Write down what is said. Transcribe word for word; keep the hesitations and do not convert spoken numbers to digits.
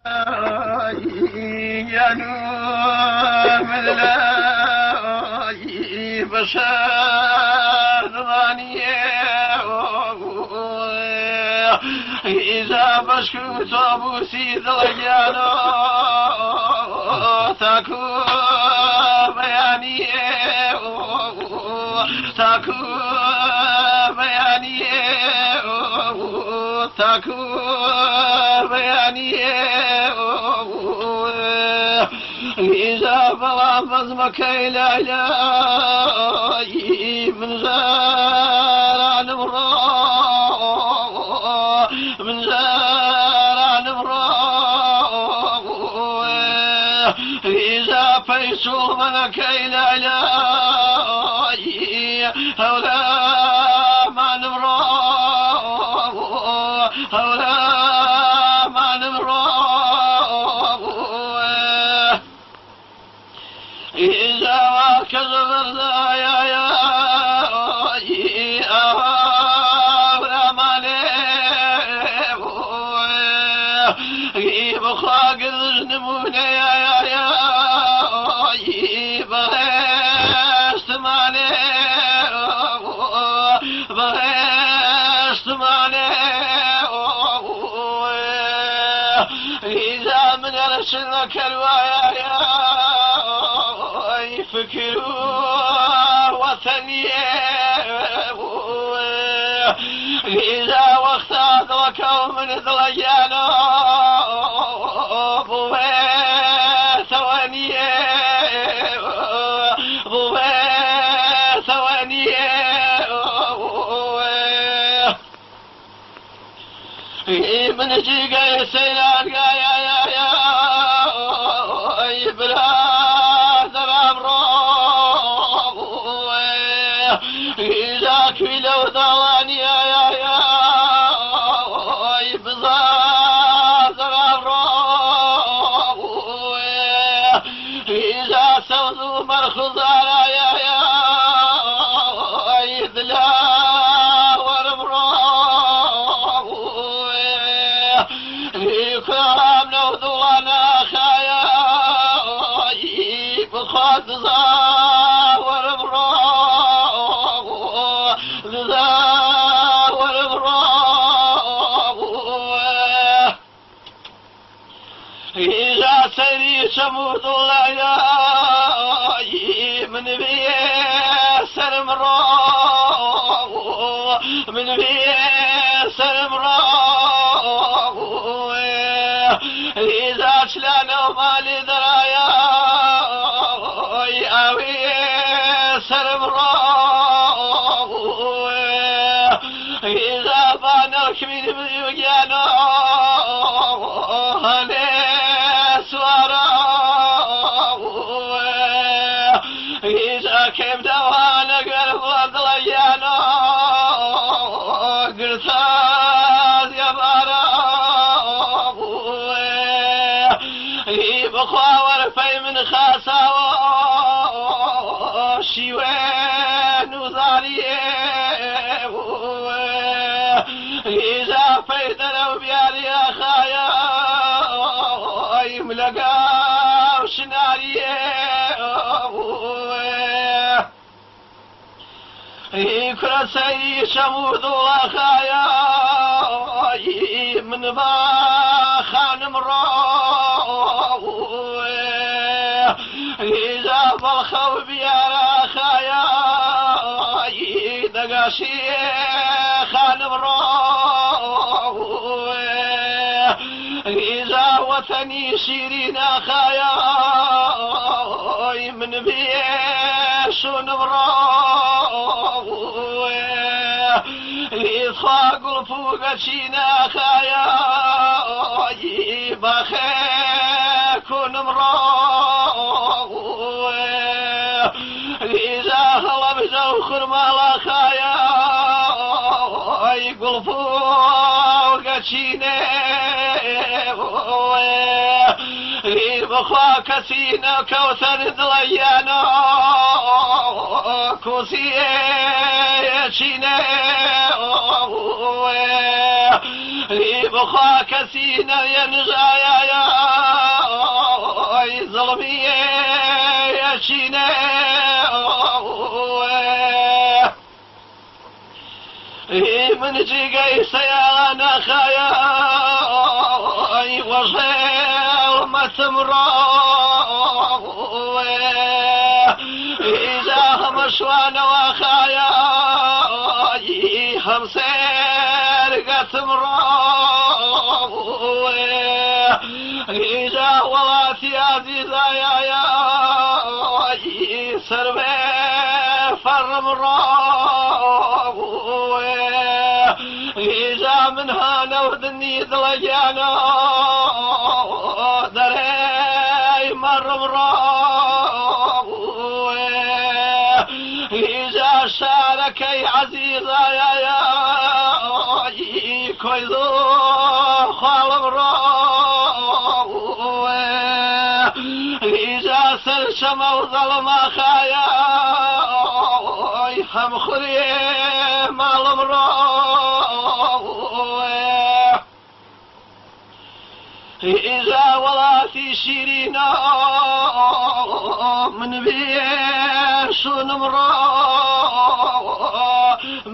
يا نور من لا بشر ضانيه إذا بشكوت أبو سيد الجانو تاكو بيانيه تاكو بيانيه تاكو بيانيه إذا بلا فزمك إلى إلهي من زارع نمرا من زارع نمرا إذا فيسو منك إلى إلهي هولا ما نمرا هولا ما نمرا إذا كذب الرزايا يا أهلا مالي بخاق الزنمون يا يا يا بغيست مالي بغيست مالي إذا من رسلك الوايا يا فكروا وثنيه إذا وقت أدركوا من ذليانا بوي ثوانيه بوي ثوانيه من جيقا يسيلان يا يا يا يا يبلا إذا كيلو ضلاني يا يا يا يبزاز الأبرار إذا سوزوا مرخزانا يا يا يذلا والمرار يكرم نوذوانا خايا يبخاز زار والمرار إذا سري شموت الله من بيسر مراه من بيسر مراه إذا شلانوا مالي درايا أوي سر مراه إذا بانوك من بيوجانا إذا كيف دوانا قلب ضليانا قرصاز يا بارا بخاور في من خاسا شيوين وزاريه إذا فيت لو بيالي يا خايا يملقا وشناريه كرسي شموذ وخايا من باخان مراه إذا بخوا بيا خايا دقاشي خان مراه إذا وثني شيرين خايا من بيش ونمراه إصفاق فوق شينا خايا بخيك ونمراه إذا هلب زوخر مالا خايا يقول فوق شينا بخواك سينا كوثر دليانا كوسيه شينا بخواك سينا ينجايا جيجي سيانا خايا وصير ما تمرو إذا هم شوانا وخايا هم سير تمرو إذا ولاتي عزيزا يا يا سربي فرم رو إذا منها نودني ذلجانا دري مرم رو إذا شاركي عزيزا يا يا كويزو خالم رو إذا سلشم وظلم خايا هم خري مالم رو إذا ولاتي شيرينا من بيش نمرو